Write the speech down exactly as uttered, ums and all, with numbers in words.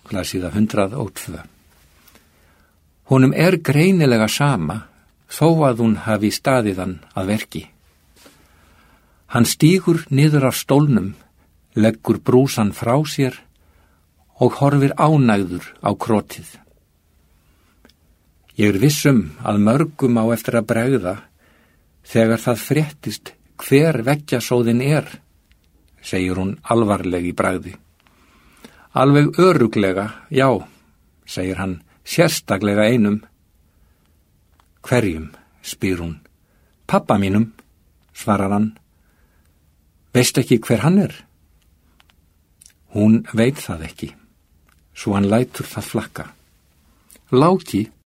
blaðsíða hundrað og tvö. Honum er greinilega sama, þó að hún hafi staðið hann að verki. Hann stígur niður af stólnum, leggur brúsan frá sér og horfir ánægður á krotið. Ég er vissum að mörgum á eftir að bregða þegar það fréttist hver veggjasóðin er, segir hún alvarleg í bragði. Alveg öruglega, já, segir hann, sérstaklega einum. Hverjum, spyr hún. Pappa mínum, svarar hann. Veist ekki hver hann er? Hún veit það ekki, svo hann lætur það flakka. Láki,